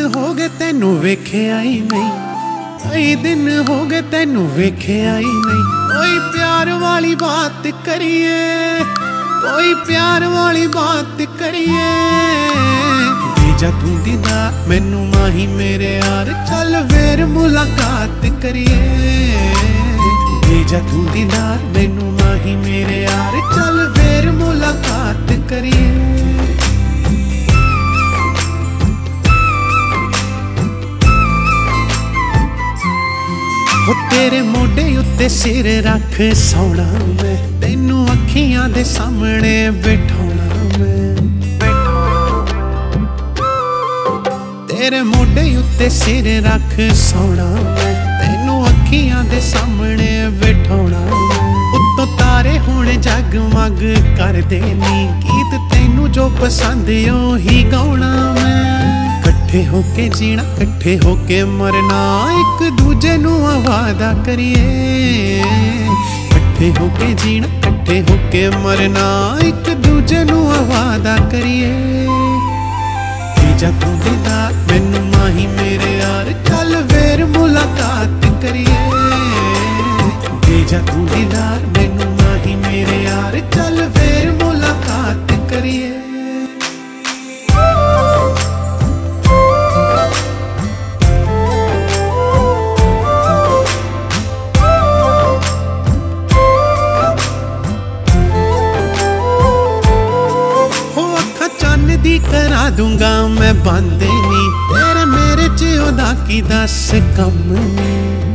हो गए तेनू वेख्या ही नहीं, कई दिन हो गए तेनू वेख्या ही नहीं। कोई प्यार वाली बात करिए, कोई प्यार वाली बात करिए। भेजा तू दीदार मैनू माही मेरे यार, चल फिर मुलाकात करिए। भेजा तू दीदार मैनू माही मेरे यार, चल फिर मुलाकात करिए। हो तेरे मोढे उत्ते सिर रख सौना मैं, तेनू अखियां दे सामने बिठाना मैं। तेरे मोढे उत्ते सिर रख सौना मैं, तेनू अखियां दे सामने बिठाना मैं। उत्तों तारे हुण जगमग कर देनी, गीत तेनू जो पसंद ओही गाउणा मैं। कट्ठे होके जीना कट्ठे होके मरना, एक दूजे नू वादा करिए। कट्ठे होके जीना कट्ठे होके मरना, एक दूजे नू वादा करिए। भेजा तू दीदार मैनू माही मेरे यार, चल फिर मुलाकात करिए। भेजा तू दीदार मैनू माही मेरे यार, चल फिर मुलाकात करिए। दी करा दूंगा मैं बंद नी, तेरे मेरे च ओदा की दस कम नी।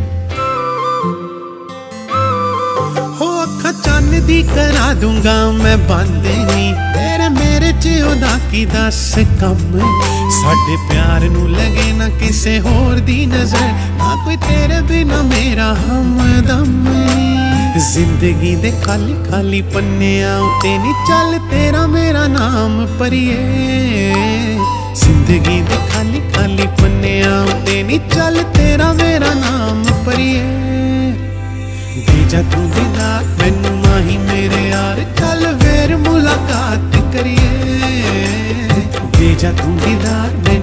हो अखा चन्न दी करा दूंगा मैं बंद नी, तेरे मेरे च ओदा की दस कम। साडे प्यार नू लगे ना किसे होर दी नजर, ना कोई तेरे बिना मेरा हमदम। जिंदगी दे खाली खाली पन्नियां उत्ते नी चल तेरा मेरा नाम भरिए। जिंदगी दे खाली खाली पन्नियां उत्ते नी चल तेरा मेरा नाम भरिए। भेजा तू दीदार मैनू माही मेरे यार, चल फिर मुलाकात करिए। भेजा तू दीदार